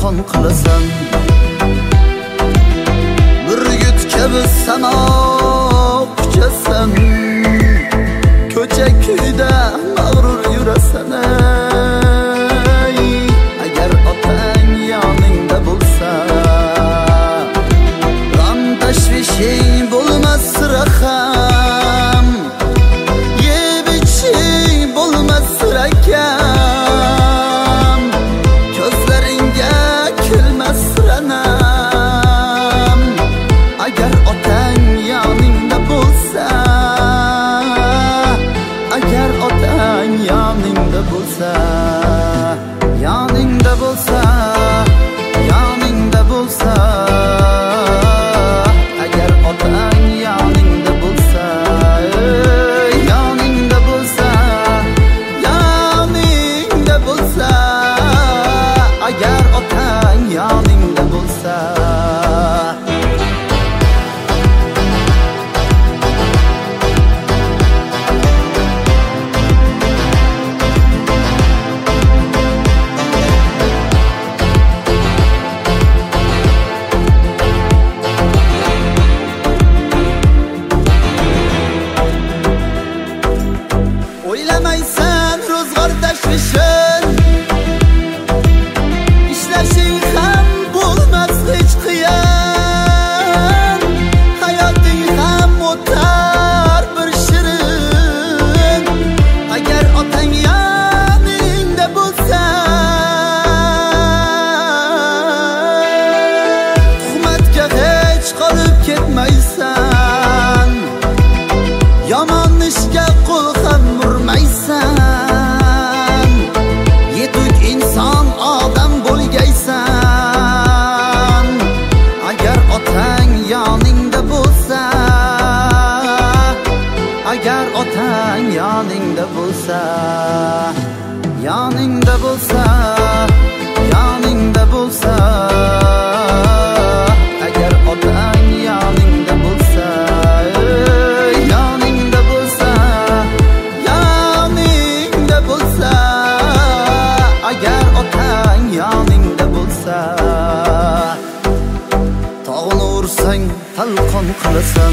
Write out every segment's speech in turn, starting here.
talqon qilasan. Burgut kabi samo quchasan, ko'cha kuyda mag'rur yurasan. Agar otang yoningda bo'lsa, g'am tashvishing bo'lmas raham, yeb iching bo'lmas rakam, ko'zlaringga kelmas ranam. Agar otang yoningda bo'lsa, agar otang yoningda bo'lsa, yoningda bo'lsa, yoningda bo'lsa, agar otang yoningda bo'lsa, yoningda bo'lsa, yoningda bo'lsa, agar otang yoningda bo'lsa. O'ylamaysan ro'zg'or tashvishin, ishlashing ham bo'lmas hech qiyin, hayoting ham o'tar bir shirin. Agar otang yoningda bo'lsa, tuhmatga hech qolib ketmaysan, yomon ishga qo'l ham urmaysan, yetuk inson odam bo'lgaysan. Agar otang yoningda bo'lsa, agar otang yoningda bo'lsa, yoningda bo'lsa, yoningda bo'lsa, agar otang yoningda bo'lsa, yoningda bo'lsa, yoningda bo'lsa, agar otang yoningda bo'lsa. Tog'ni ursang talqon qilasan,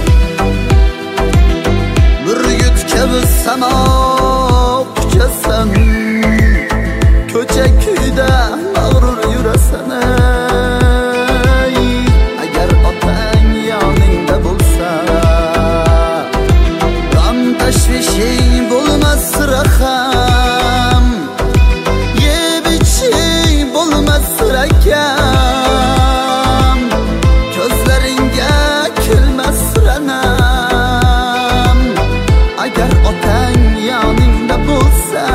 burgut kabi samo quchasan, ko'cha kuyda mag'rur yurasan. Agar otang yoningda bo'lsa, g'am tashvishing bo'lmas raham, yeb iching bo'lmas rakam, ko'zlaringga kelmas ranam. Agar otang yoningda bo'lsa,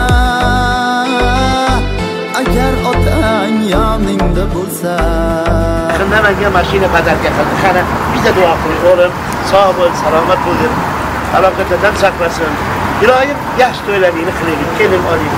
agar otang yoningda bo'lsa. Shundan menga mashina badarga qildi. Qara, biza duo qiling o'g'lim. Sog' bo'l, salomat bo'l. Halokatdan saqlasin. Iloyim yaxshi to'ylaringni qilaylik. Kelin oling.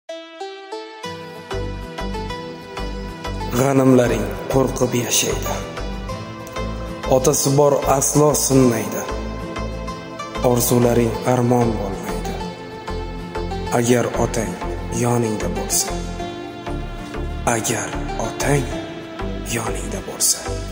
G'animlaring qo'rqib yashaydi. Otasi bor aslo sinmaydi. Orzularing armon bo'lmaydi. Agar otang yoningda bo'lsa, agar otang yoningda bo'lsa.